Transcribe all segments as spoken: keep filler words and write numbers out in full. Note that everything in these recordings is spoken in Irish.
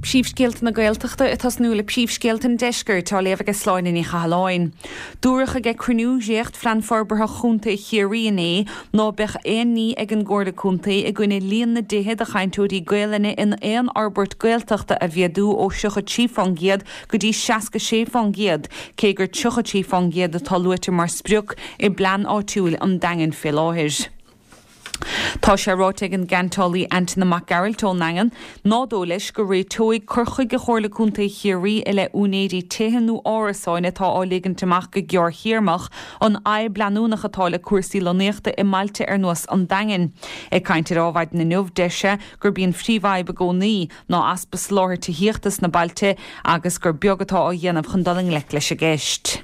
Príomhscéalta na Gaeltachta atá nua le príomhscéalta deisceir tá léamh agus sláin in chaáin. Dúracha ge cruniú géocht fran forbartha chunta chiaríonné nó bech éon ní ag an gcóirde chunta i gcuine líon na dithe a chaintúirí Gaeilne in éon arbeirt Gaeltachta a bheadú ó siúcha tí fan giad go dtí seasca sé fan giad cé gur tucha tí fan giad a talúirte mar spriúch i blean áitiúil an dagan fé láthir. Tá sé ráteag an gantálaí Anthony McGarrell tónangan nádó leis go ré tóigh curchuig go chóirla cúnta chiarí i le únéirí téhanú árasáin atá álagan teach go gheor hiarmach an aib bleanúnach atá le cuasaí lonéachta i Mailte ar nuas an dagan. I caintear ábhaid na nuamh deise gur bíon phríomhaib go ní ná aspas láthir tíochtas na Bailte agus gur beagatá á dhéanamh chun daling le leis a gceist.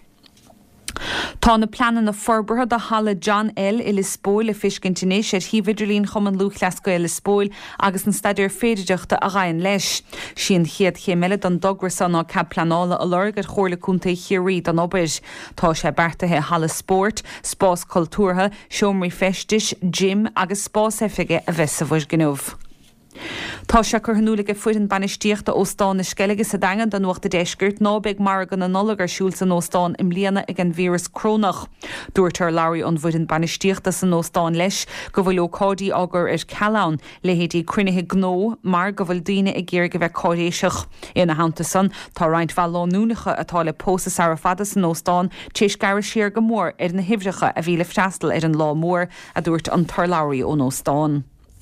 Tá na planan na forbartha de hala John L. i Lisbóil le fiscintiné sé hívidirlín chuman lúchlasco i Lisbóil agus an staidir féidideachta a ghain leis. Sin chiad chéimiile don dograsan á cab planála a lorgad chóirla cúnta chiarí don obair. Tá sé bertathe hala sport, spás cultúrtha, seomraí festis, gym agus spás efige a bheits a bhuis gnómh. Tá sé chu hanúlaige fuidan banistíochta óstáin na sceige sa dagan don nuachta deisgirt ná beag mar gan na nulagar siúil san óstáin im líana ag an vírus crónach. Dúirtar Larry an bhuidan banistíochta san óstáin leis go bhfuil ó códaí águr ar ceann le héadí cruinithe gnó mar go bhfuil daoine i ggéir go bheith códéiseach. Ina hananta san tá roinnt bhealánúnacha atá le pósas ar fada san óstáin tééis gar siar go mór ar na himhreacha a bhí le freastal ar an lá mór a dúirt an tar Larry ón óstáin.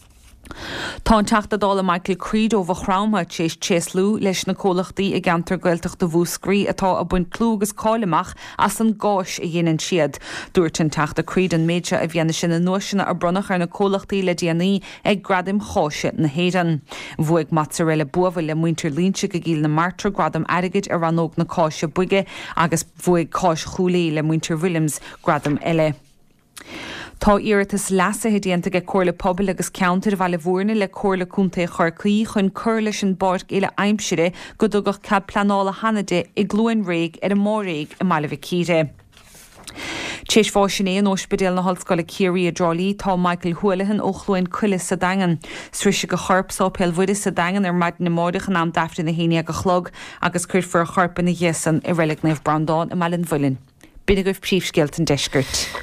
Tá an teachtadála Michael Creed ó bhchrámha tééis téaslú leis na cólachtaí i gceantar Gaeltachta bhúscrí atá a buin clúgus cáileach as an gáis i dhéanaan siad. Dúirt an teachta Creed an méide a bhíanana sin na nuaisina ar brunach ar na cólachtaí le déanaí ag gradim cháise na héan. Bhuaig mozzarella buamha le muintir línse go gíl na martra gradam airigid ar ranóg na cáise buige agus bhuaig cáis chúlaí le muintir Williams gradam eile. Tá iiritas leasa hédíanta go cóirla pobail agus counter bhile bhórna le cóirla cúnta chorcaí chun cur leis an bord éile aimsire go dugach cab planála Hanade i glúin réig ar a móréig i Malavicíre. Téis fáisiné an ospidéal na hallscoile Ciarí a Drálaí tá Michael Hualahan ó chluin cuile sa dagan. Srise go chorpsá peilmhuide sa dagan ar maid na móidech an am dafta na héine go chlog agus chuir for a chorpa na dhéasan i Relic Nef Brandán i Malin Bhuilin. Bína goibh príomhscéalta deisgirt.